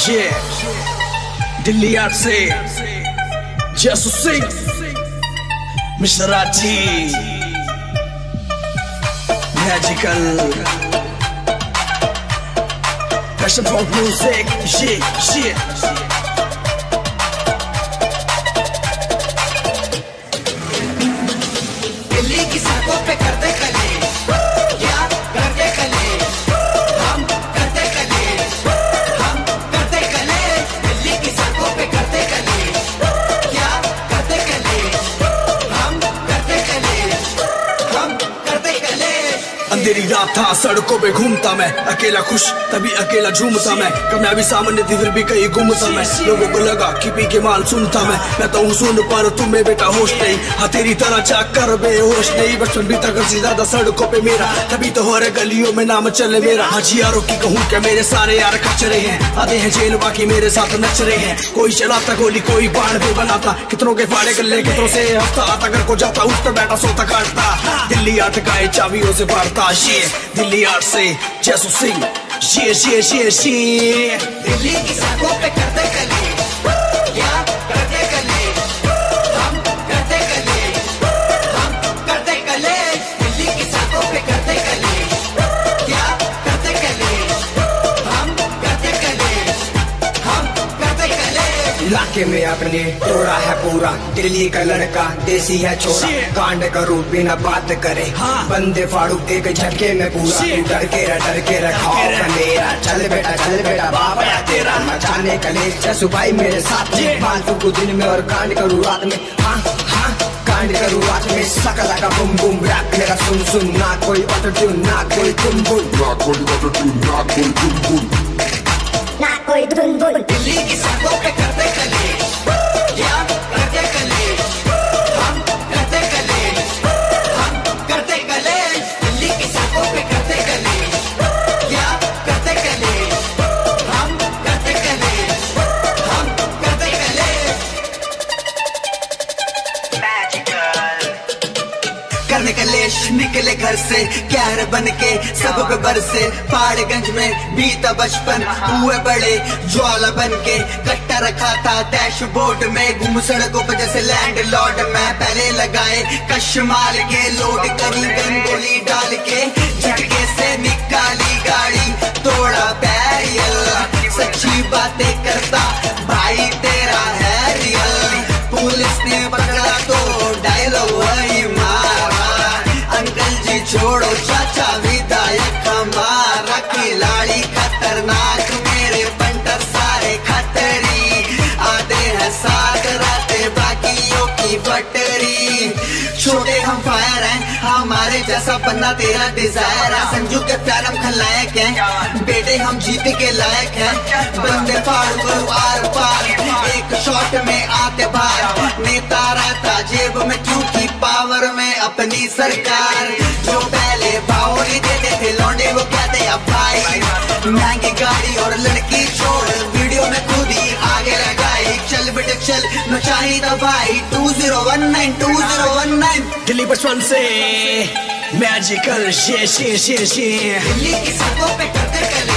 ये दिल्ली आर्ट से Jasu Singh Mishra ji magical passion for music ये दिल्ली की सड़कों पे करते कले क्या करते कले हम करते कले हम करते कले दिल्ली की सड़कों पे करते कले क्या करते कले हम करते कले हम करते कले। अंधेरी रात था सड़कों पे घूमता मैं अकेला खुश तभी अकेला झूमता मैं कामयाबी सामने थी फिर भी कहीं घूमता मैं लोगों को लगा कि पी के माल सुनता मैं तो हूँ सुन पर तुम्हें बेटा होश नहीं हाँ तेरी तरह चाक कर बेहोश नहीं बचपन बीता कर से ज्यादा सड़कों पे मेरा तभी तो हर गलियों में नाम चले मेरा हाजी यारों की कहूँ क्या मेरे सारे यार खच रहे हैं आधे हैं जेल बाकी मेरे साथ नच रहे हैं कोई चलाता गोली कोई बाण भी बनाता कितनों के फाड़े गले कितनों से हफ्ता आता घर को जाता उठता बैठा सोता काटता दिल्ली आर्ट का चाबियों से बढ़ता ये दिल्ली आर्ट से जसू सिंह ये दिल्ली की सड़कों पे करते कले क्या करते कले हम करते कले हम करते कले दिल्ली की सड़कों पे करते कले क्या करते कले हम करते कले हम करते कले। इलाके में अपने तोड़ा है पूरा दिल्ली का लड़का देसी है छोरा कांड करूं बिना बात करे बंदे फाड़ू एक झटके में पूरा डर के रखा मेरा चल बेटा बाबा या तेरा मचाने कले जसू भाई मेरे साथ में फालतू को दिन में और कांड करूं रात में हाँ कांड करूं रात में सकला का बुम बुम रैप मेरा सुन ना कोई ऑटो ट्यून ना कोई तुम ना कोई ऑटो ट्यून ना कोई तुम दिल्ली की सड़कों पे करते कले क्या करते कले हम करते कले हम करते कले दिल्ली की सड़कों पे करते कले क्या करते कले हम करते कले हम करते कले। करने कलेश निकले घर से कहर बन के सब पे बरसे पहाड़गंज में बीता बचपन हुए बड़े ज्वाला बन के कट्टा रखा था डैशबोर्ड में घूम सड़कों पर जैसे लैंड लॉर्ड मैं पहले लगाए कश्माल के लोड करी गंगोली डाल के झटके से निकाली गाड़ी तोड़ा बैरियल सच्ची बातें करता भाई तेरा है रियल पुलिस ने पकड़ा तो डायलॉग वही मारा अंकल जी छोड़ो चाचा विधायक हमारा खिलाड़ी खतरनाक मेरे पंटर सारे खतरी आते हैं साथ रहते बाकियों की बटरी छोटे हम फायर हैं हमारे जैसा बनना तेरा डिजायर है संजू के प्यार हम खलनायक हैं बेटे हम जीत के लायक हैं बंदे फाड़ करो आर पार एक शॉट में आते बाहर नेता रहता जेब में क्योंकि पावर में अपनी सरकार जो पहले भाव नहीं देते थे लौंडे वो कहते अब भाई महंगी गाड़ी और लड़की छोड़ वीडियो में खुद ही आगे लगाई चल बेटे चल न चाहिए भाई 2019 दिल्ली बचपन से मैजिकल ये दिल्ली की सड़कों पे करते कले